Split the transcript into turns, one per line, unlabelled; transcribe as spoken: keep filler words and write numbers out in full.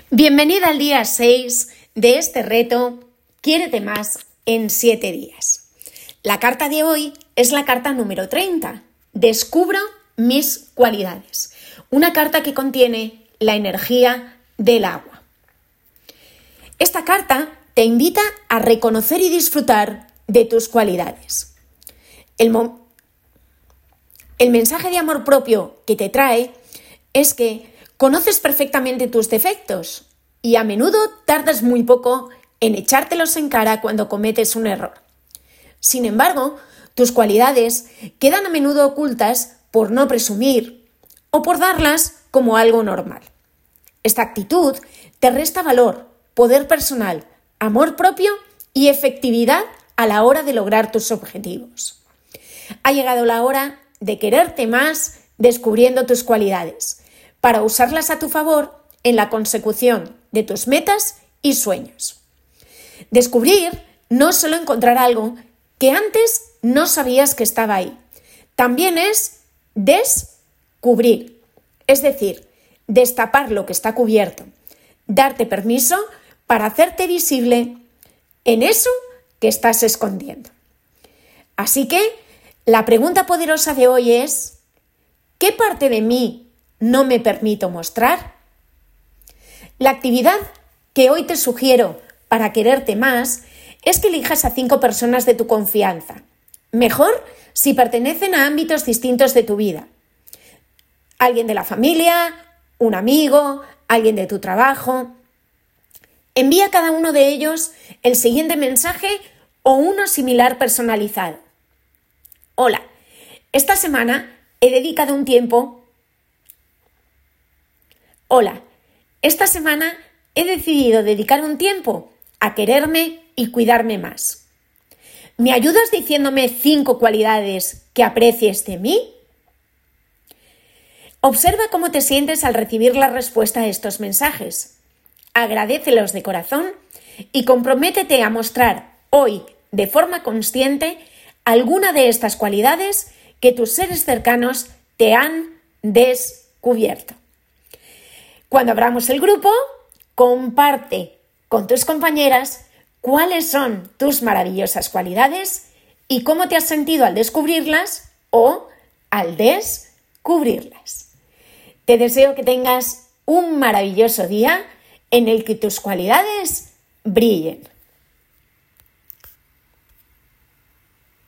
Bienvenida al día seis de este reto Quiérete más en siete días. La carta de hoy es la carta número treinta. Descubro mis cualidades. Una carta que contiene la energía del agua. Esta carta te invita a reconocer y disfrutar de tus cualidades. El, mo- el mensaje de amor propio que te trae es que conoces perfectamente tus defectos y a menudo tardas muy poco en echártelos en cara cuando cometes un error. Sin embargo, tus cualidades quedan a menudo ocultas por no presumir o por darlas como algo normal. Esta actitud te resta valor, poder personal, amor propio y efectividad a la hora de lograr tus objetivos. Ha llegado la hora de quererte más descubriendo tus cualidades, para usarlas a tu favor en la consecución de tus metas y sueños. Descubrir no es solo encontrar algo que antes no sabías que estaba ahí. También es descubrir, es decir, destapar lo que está cubierto, darte permiso para hacerte visible en eso que estás escondiendo. Así que la pregunta poderosa de hoy es: ¿qué parte de mí no me permito mostrar? La actividad que hoy te sugiero para quererte más es que elijas a cinco personas de tu confianza. Mejor si pertenecen a ámbitos distintos de tu vida. Alguien de la familia, un amigo, alguien de tu trabajo. Envía a cada uno de ellos el siguiente mensaje o uno similar personalizado. Hola, esta semana he dedicado un tiempo Hola, esta semana he decidido dedicar un tiempo a quererme y cuidarme más. ¿Me ayudas diciéndome cinco cualidades que aprecies de mí? Observa cómo te sientes al recibir la respuesta a estos mensajes. Agradécelos de corazón y comprométete a mostrar hoy, de forma consciente, alguna de estas cualidades que tus seres cercanos te han descubierto. Cuando abramos el grupo, comparte con tus compañeras cuáles son tus maravillosas cualidades y cómo te has sentido al descubrirlas o al descubrirlas. Te deseo que tengas un maravilloso día en el que tus cualidades brillen.